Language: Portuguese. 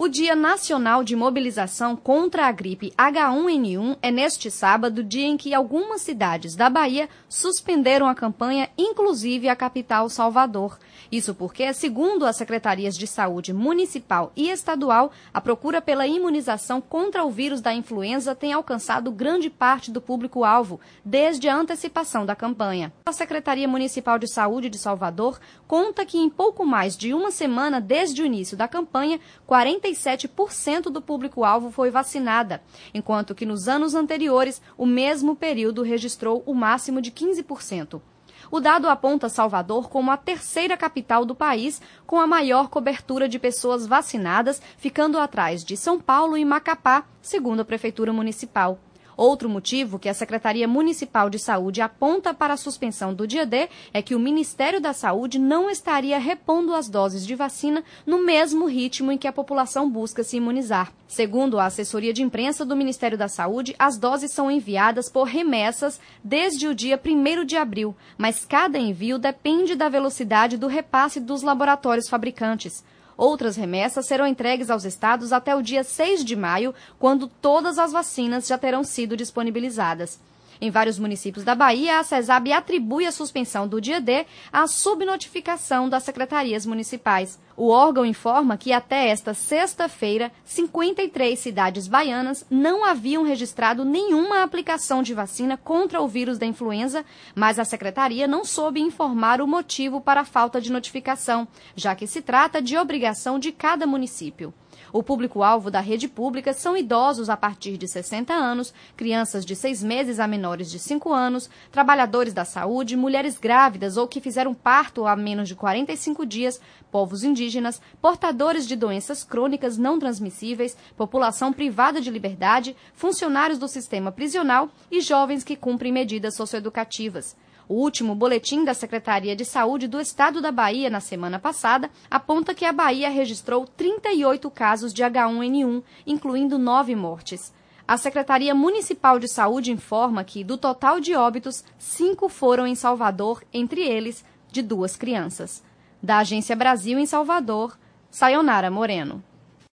O Dia Nacional de Mobilização contra a gripe H1N1 é neste sábado, dia em que algumas cidades da Bahia suspenderam a campanha, inclusive a capital Salvador. Isso porque, segundo as secretarias de saúde municipal e estadual, a procura pela imunização contra o vírus da influenza tem alcançado grande parte do público-alvo desde a antecipação da campanha. A Secretaria Municipal de Saúde de Salvador conta que em pouco mais de uma semana desde o início da campanha, 47% do público-alvo foi vacinada, enquanto que nos anos anteriores, o mesmo período registrou o máximo de 15%. O dado aponta Salvador como a terceira capital do país, com a maior cobertura de pessoas vacinadas, ficando atrás de São Paulo e Macapá, segundo a Prefeitura Municipal. Outro motivo que a Secretaria Municipal de Saúde aponta para a suspensão do dia D é que o Ministério da Saúde não estaria repondo as doses de vacina no mesmo ritmo em que a população busca se imunizar. Segundo a assessoria de imprensa do Ministério da Saúde, as doses são enviadas por remessas desde o dia 1º de abril, mas cada envio depende da velocidade do repasse dos laboratórios fabricantes. Outras remessas serão entregues aos estados até o dia 6 de maio, quando todas as vacinas já terão sido disponibilizadas. Em vários municípios da Bahia, a CESAB atribui a suspensão do dia D à subnotificação das secretarias municipais. O órgão informa que até esta sexta-feira, 53 cidades baianas não haviam registrado nenhuma aplicação de vacina contra o vírus da influenza, mas a secretaria não soube informar o motivo para a falta de notificação, já que se trata de obrigação de cada município. O público-alvo da rede pública são idosos a partir de 60 anos, crianças de 6 meses a menores de 5 anos, trabalhadores da saúde, mulheres grávidas ou que fizeram parto há menos de 45 dias, povos indígenas, portadores de doenças crônicas não transmissíveis, população privada de liberdade, funcionários do sistema prisional e jovens que cumprem medidas socioeducativas. O último boletim da Secretaria de Saúde do Estado da Bahia, na semana passada, aponta que a Bahia registrou 38 casos de H1N1, incluindo 9 mortes. A Secretaria Municipal de Saúde informa que, do total de óbitos, 5 foram em Salvador, entre eles, de 2 crianças. Da Agência Brasil em Salvador, Sayonara Moreno.